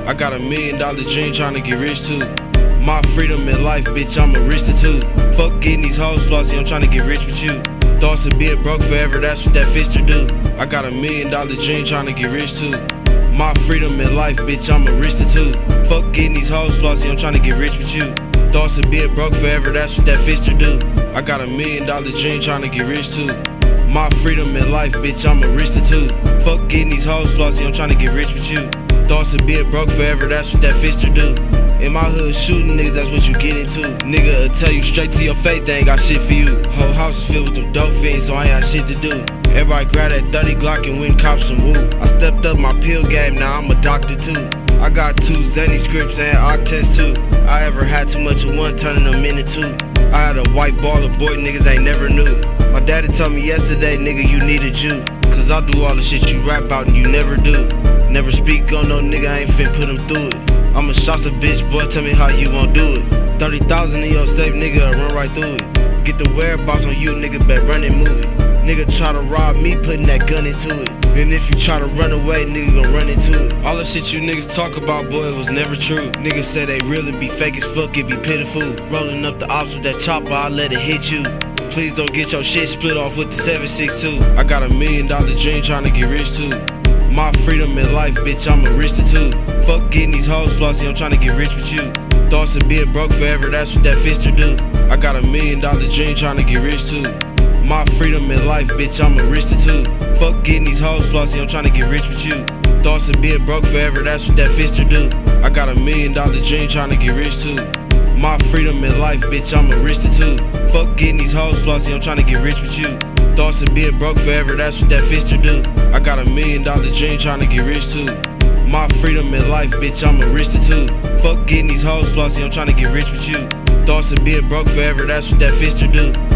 I got $1,000,000 dream tryna get rich too. My freedom in life, bitch, I'm a restitute. Fuck getting these hoes flossy, I'm tryna get rich with you. Thoughts of being broke forever, that's what that fister do. I got $1,000,000 dream tryna get rich too. My freedom in life, bitch, I'm a restitute. Fuck getting these hoes flossy, I'm tryna get rich with you. Thoughts of being broke forever, that's what that fister do. I got $1,000,000 dream tryna get rich too. My freedom in life, bitch, I'm a restitute. Fuck getting these hoes flossy, I'm tryna get rich with you. Thoughts of being broke forever, that's what that fister do. In my hood, shooting niggas, that's what you get into. Nigga tell you straight to your face, they ain't got shit for you. Whole house is filled with them dope fiends, so I ain't got shit to do. Everybody grab that 30 Glock and went cop some woo. I stepped up my pill game, now I'm a doctor too. I got 2 Zenny scripts and Octets too. I ever had too much of one, turning them into 2. I had a white ball of boy niggas ain't never knew. My daddy told me yesterday, nigga, you need a Jew. Cause I do all the shit you rap about and you never do. Never speak on no nigga, I ain't fin put him through it. I'm a shots a bitch, boy, tell me how you gon' do it. 30,000 in your safe, nigga, I run right through it. Get the whereabouts on you, nigga, bet run and move it. Nigga try to rob me, putting that gun into it. And if you try to run away, nigga gon' run into it. All the shit you niggas talk about, boy, it was never true. Niggas say they really be fake as fuck, it be pitiful. Rolling up the ops with that chopper, I let it hit you. Please don't get your shit split off with the 7.62. I got $1,000,000 dream tryna get rich too. My freedom in life, bitch, I'm a restitute. Fuck getting these hoes flossy, I'm tryna get rich with you. Thoughts of being broke forever, that's what that fister do. I got $1,000,000 dream tryna get rich too. My freedom in life, bitch, I'm a restitute. Fuck getting these hoes flossy, I'm tryna get rich with you. Thoughts of being broke forever, that's what that fister do. I got $1,000,000 dream tryna get rich too. My freedom in life, bitch, I'm a restitute. Fuck getting these hoes flossy, I'm tryna get rich with you. Thoughts of being broke forever, that's what that fister do. I got $1,000,000 dream tryna get rich too. My freedom in life, bitch, I'm a restitute. Fuck getting these hoes flossy, I'm tryna get rich with you. Thoughts of being broke forever, that's what that fister do.